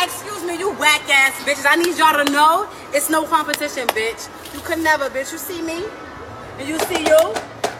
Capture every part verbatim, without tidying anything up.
Excuse me, you whack ass bitches. I need y'all to know it's no competition, bitch. You could never, bitch. You see me? And you see you?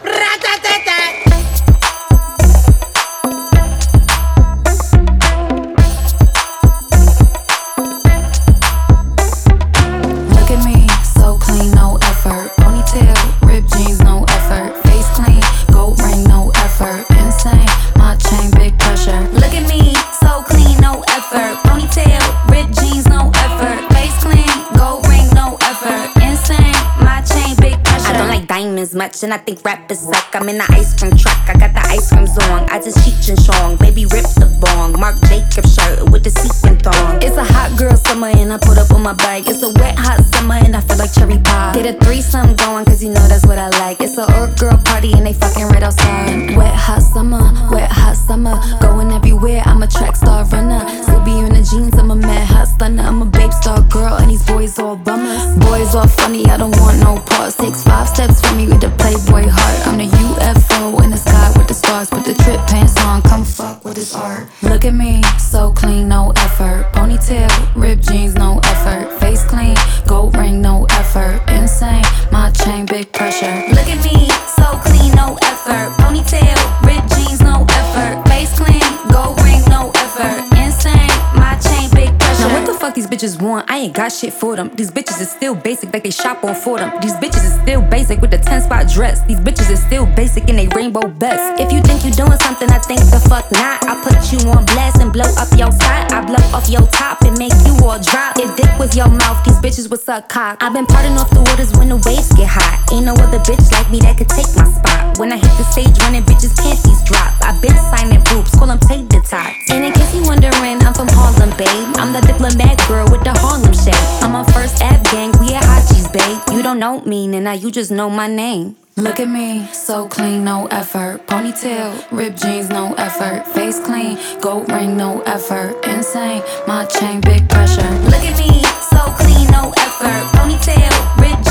Look at me, so clean, no effort. Ponytail, ripped jeans, no effort. Face clean, gold ring, no effort. Insane, my chain, big pressure. Look at me, so clean, no effort. Ponytail, ripped jeans, no effort. Face clean, gold ring, no effort. Insane, my chain, big pressure. I don't like diamonds much, and I think rappers suck. I'm in the ice cream truck, I got the ice cream zone. I just cheat and strong, baby rip the bong. Marc Jacobs shirt with the sequin thong. It's a hot girl summer and I put up on my bike. It's a wet hot summer and I feel like cherry pie. Get a threesome going cause you know that's what I like. It's a Earth girl party and they fucking right outside. Wet hot summer, wet hot summer. Going everywhere, I'm a track star runner. Still be in the jeans, I'm a mad hot stunner. I'm a babe star girl and these boys all bummers. Boys all funny, I don't want no parts. Takes five steps from me with the Playboy heart. I'm the U F O in the sky with the stars. Put the trip pants on, come fuck with this art. Look at me, so clean, no effort. Ponytail, ripped jeans, no effort. Face clean, gold ring, no effort. Insane, my chain, big pressure. Look at me, so clean, no effort. Ponytail, ripped jeans, no effort. Face clean, gold ring, no effort. Insane, my chain, big pressure. Now what the fuck these bitches want? I ain't got shit for them. These bitches is still basic like they shop on for them. These bitches is still basic with the ten spot dress. These bitches is still basic in they rainbow best. If you think you doing something, I think the fuck not. I put you on blast and blow up your spot. I blow off your top and make you all drop. If dick was your mouth, these bitches would suck cock. I've been parting off the waters when the waves get hot. Ain't no other bitch like me that could take my spot. When I hit the stage running, bitches panties drop. I been signing boobs, call them tater tots. And in case you wondering, I'm from Harlem, babe. I'm the diplomat girl with the Harlem shake. I'm on first Ave gang, we at Hachi's, babe. You don't know me, Nana, you just know my name. Look at me, so clean, no effort. Ponytail, ripped jeans, no effort. Face clean, gold ring, no effort. Insane, my chain, big pressure. Look at me, so clean, no effort. Ponytail, ripped